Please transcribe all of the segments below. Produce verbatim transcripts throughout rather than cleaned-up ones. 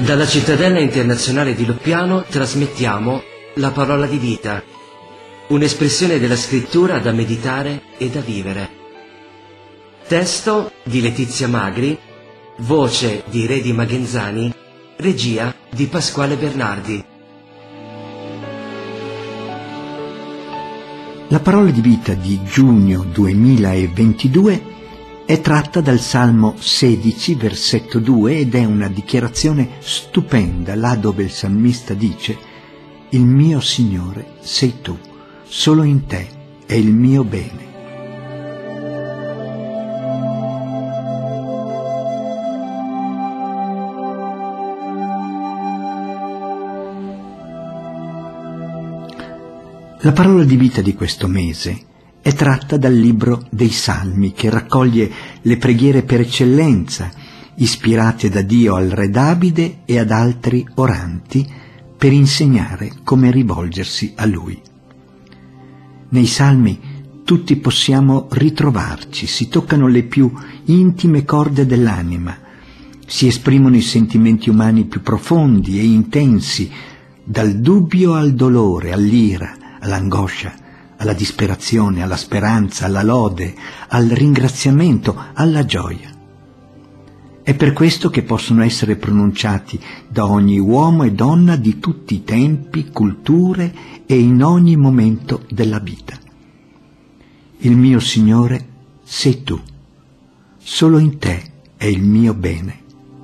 Dalla cittadella internazionale di Loppiano trasmettiamo la parola di vita, un'espressione della scrittura da meditare e da vivere. Testo di Letizia Magri, voce di Redi Magenzani, regia di Pasquale Bernardi. La parola di vita di giugno duemilaventidue è tratta dal Salmo sedici, versetto due, ed è una dichiarazione stupenda, là dove il salmista dice: «Il mio Signore sei tu, solo in te è il mio bene». La parola di vita di questo mese è tratta dal libro dei Salmi, che raccoglie le preghiere per eccellenza, ispirate da Dio al re Davide e ad altri oranti, per insegnare come rivolgersi a Lui. Nei Salmi tutti possiamo ritrovarci, si toccano le più intime corde dell'anima, si esprimono i sentimenti umani più profondi e intensi, dal dubbio al dolore, all'ira, all'angoscia, alla disperazione, alla speranza, alla lode, al ringraziamento, alla gioia. È per questo che possono essere pronunciati da ogni uomo e donna di tutti i tempi, culture e in ogni momento della vita. Il mio Signore sei tu, solo in te è il mio bene.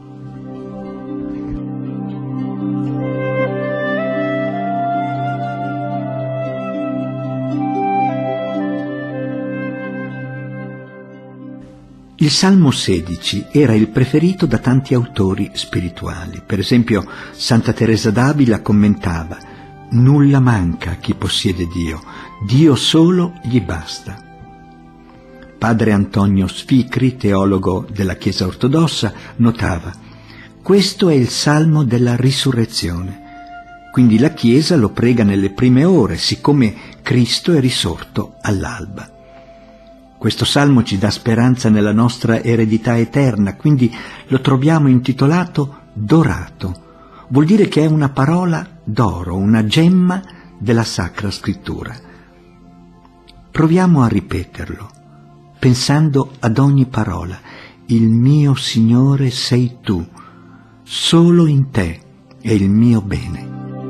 Il Salmo sedici era il preferito da tanti autori spirituali. Per esempio, Santa Teresa d'Avila commentava: «Nulla manca a chi possiede Dio, Dio solo gli basta». Padre Antonio Sficri, teologo della Chiesa ortodossa, notava: «Questo è il Salmo della risurrezione, quindi la Chiesa lo prega nelle prime ore, siccome Cristo è risorto all'alba». Questo salmo ci dà speranza nella nostra eredità eterna, quindi lo troviamo intitolato Dorato. Vuol dire che è una parola d'oro, una gemma della Sacra Scrittura. Proviamo a ripeterlo, pensando ad ogni parola. Il mio Signore sei tu, solo in te è il mio bene.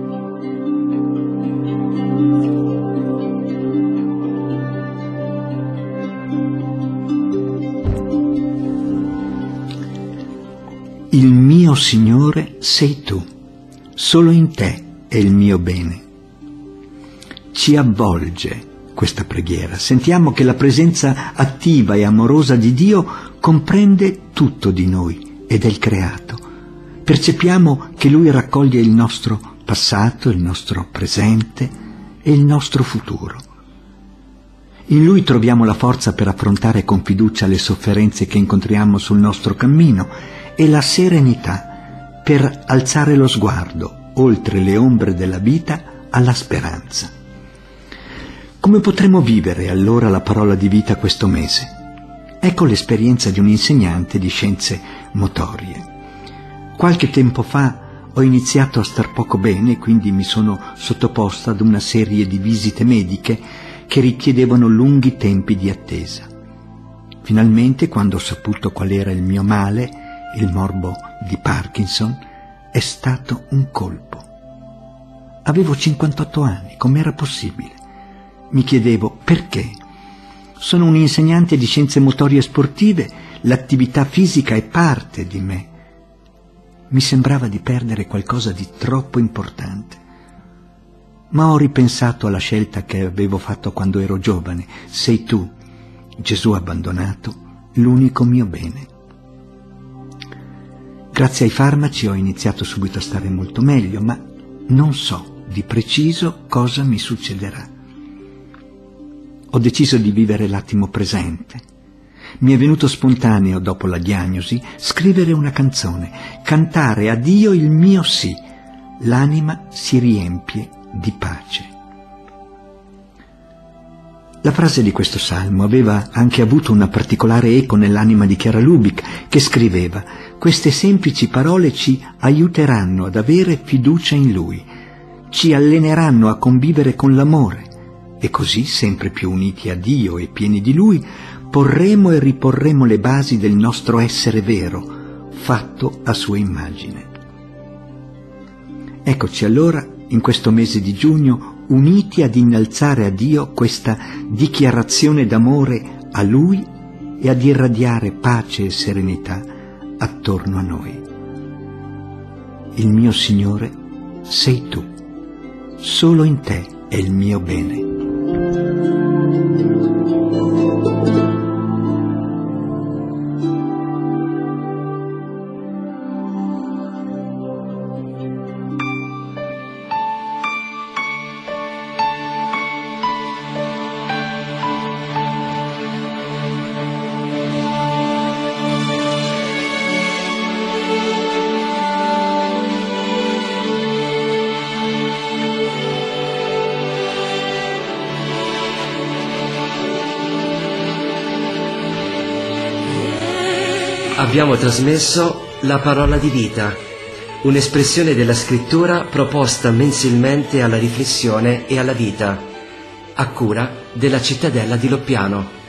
Il mio Signore sei tu, solo in te è il mio bene. Ci avvolge questa preghiera. Sentiamo che la presenza attiva e amorosa di Dio comprende tutto di noi e del creato. Percepiamo che Lui raccoglie il nostro passato, il nostro presente e il nostro futuro. In Lui troviamo la forza per affrontare con fiducia le sofferenze che incontriamo sul nostro cammino e la serenità per alzare lo sguardo oltre le ombre della vita alla speranza. Come potremo vivere allora la parola di vita questo mese? Ecco l'esperienza di un insegnante di scienze motorie. Qualche tempo fa ho iniziato a star poco bene, quindi mi sono sottoposta ad una serie di visite mediche che richiedevano lunghi tempi di attesa. Finalmente, quando ho saputo qual era il mio male, il morbo di Parkinson, è stato un colpo. Avevo cinquantotto anni, com'era possibile? Mi chiedevo perché. Sono un insegnante di scienze motorie sportive, l'attività fisica è parte di me. Mi sembrava di perdere qualcosa di troppo importante. Ma ho ripensato alla scelta che avevo fatto quando ero giovane. Sei tu, Gesù abbandonato, l'unico mio bene. Grazie ai farmaci ho iniziato subito a stare molto meglio, ma non so di preciso cosa mi succederà. Ho deciso di vivere l'attimo presente. Mi è venuto spontaneo, dopo la diagnosi, scrivere una canzone, cantare a Dio il mio sì. L'anima si riempie di pace. La frase di questo salmo aveva anche avuto una particolare eco nell'anima di Chiara Lubich, che scriveva: queste semplici parole ci aiuteranno ad avere fiducia in Lui, ci alleneranno a convivere con l'amore, e così, sempre più uniti a Dio e pieni di Lui, porremo e riporremo le basi del nostro essere vero, fatto a sua immagine. Eccoci allora, in questo mese di giugno, uniti ad innalzare a Dio questa dichiarazione d'amore a Lui e ad irradiare pace e serenità attorno a noi. Il mio Signore sei tu, solo in te è il mio bene. Abbiamo trasmesso la parola di vita, un'espressione della scrittura proposta mensilmente alla riflessione e alla vita, a cura della Cittadella di Loppiano.